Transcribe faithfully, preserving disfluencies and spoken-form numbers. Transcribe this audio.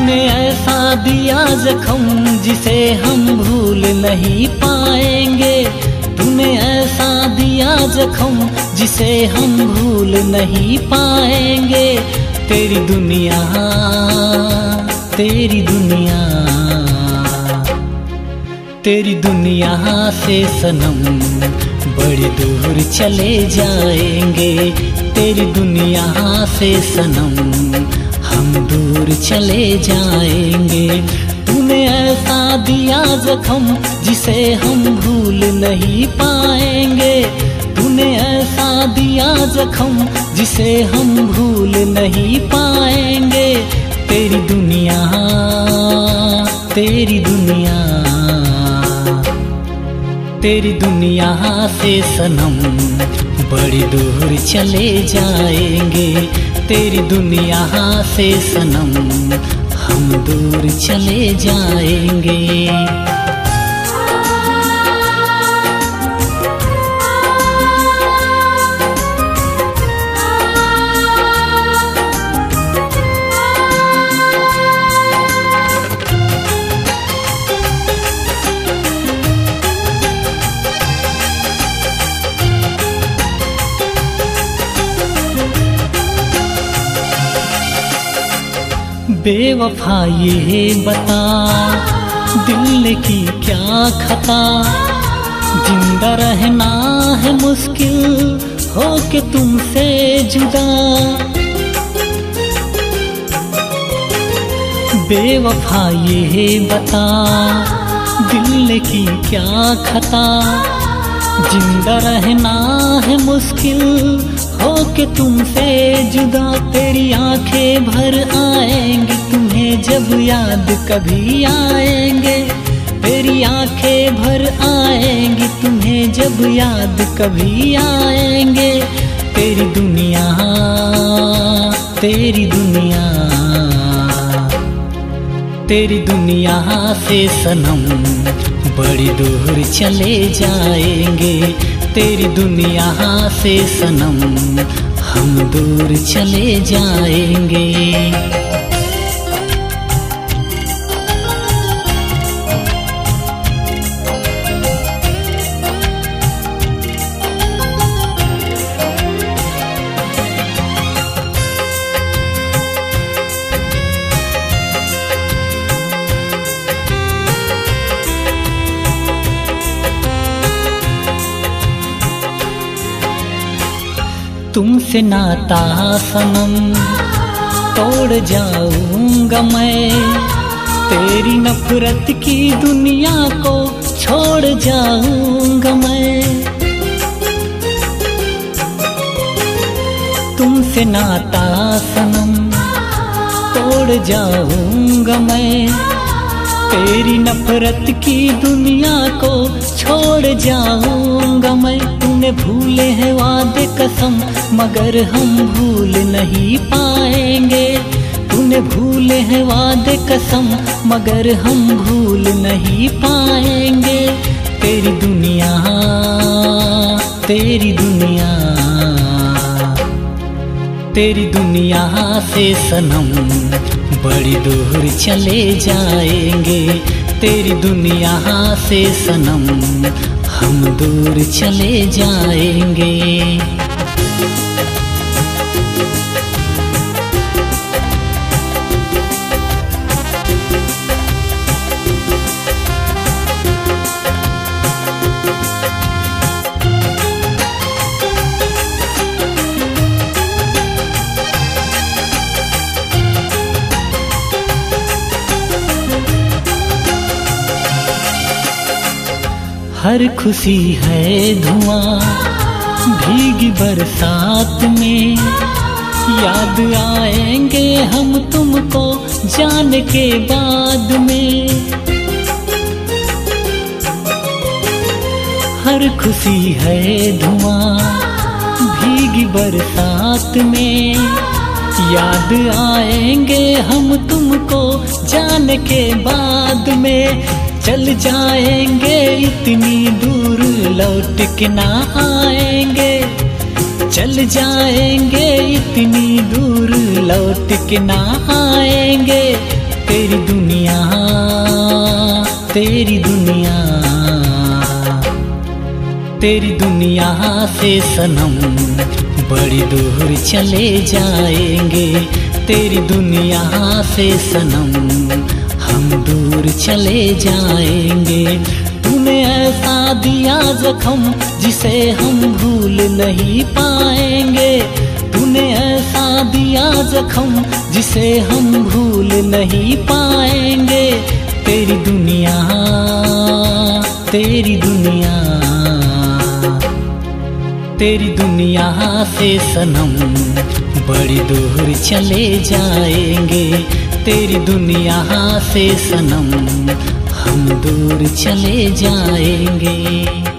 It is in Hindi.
तूने ऐसा दिया जख्म जिसे हम भूल नहीं पाएंगे। तूने ऐसा दिया जख्म जिसे हम भूल नहीं पाएंगे। तेरी दुनिया तेरी दुनिया तेरी दुनिया से सनम बड़ी दूर चले जाएंगे। तेरी दुनिया से सनम हम दूर चले जाएंगे। तूने ऐसा दिया जख्म जिसे हम भूल नहीं पाएंगे। तूने ऐसा दिया जख्म जिसे हम भूल नहीं पाएंगे। तेरी दुनिया तेरी दुनिया तेरी दुनिया से सनम बड़ी दूर चले जाएंगे। तेरी दुनिया से सनम हम दूर चले जाएंगे। बेवफा ये बता दिल की क्या खता। जिंदा रहना है मुश्किल हो के तुमसे जुदा। बेवफा ये बता दिल की क्या खता। जिंदा रहना है मुश्किल हो के तुमसे जुदा। तेरी आंखें भर आएंगी तुम्हें जब याद कभी आएंगे। तेरी आंखें भर आएंगी तुम्हें जब याद कभी आएंगे। तेरी दुनिया तेरी दुनिया तेरी दुनिया से सनम बड़ी दूर चले जाएंगे। तेरी दुनिया से सनम हम दूर चले जाएंगे। तुमसे नाता सनम तोड़ जाऊंगा मैं। तेरी नफरत की दुनिया को छोड़ जाऊंगा मैं। तुमसे नाता सनम तोड़ जाऊंगा मैं। तेरी नफरत की दुनिया को छोड़ जाऊंगा मैं। तूने भूले हैं वादे कसम मगर हम भूल नहीं पाएंगे। तूने भूले हैं वादे कसम मगर हम भूल नहीं पाएंगे। तेरी दुनिया तेरी दुनिया तेरी दुनिया से सनम बड़ी दूर चले जाएंगे। तेरी दुनिया से सनम हम दूर चले जाएंगे। हर खुशी है धुआं भीगी बरसात में। याद आएंगे हम तुमको जाने के बाद में। हर खुशी है धुआं भीगी बरसात में। याद आएंगे हम तुमको जाने के बाद में। चल जाएंगे इतनी दूर लौट के ना आएंगे। चल जाएंगे इतनी दूर लौट के ना आएंगे। तेरी दुनिया तेरी दुनिया तेरी दुनिया से सनम बड़ी दूर चले जाएंगे। तेरी दुनिया से सनम हम दूर चले जाएंगे। तूने ऐसा दिया जख्म जिसे हम भूल नहीं पाएंगे। तूने ऐसा दिया जख्म जिसे हम भूल नहीं पाएंगे। तेरी दुनिया तेरी दुनिया तेरी दुनिया से सनम बड़ी दूर चले जाएंगे। तेरी दुनिया से सनम हम दूर चले जाएंगे।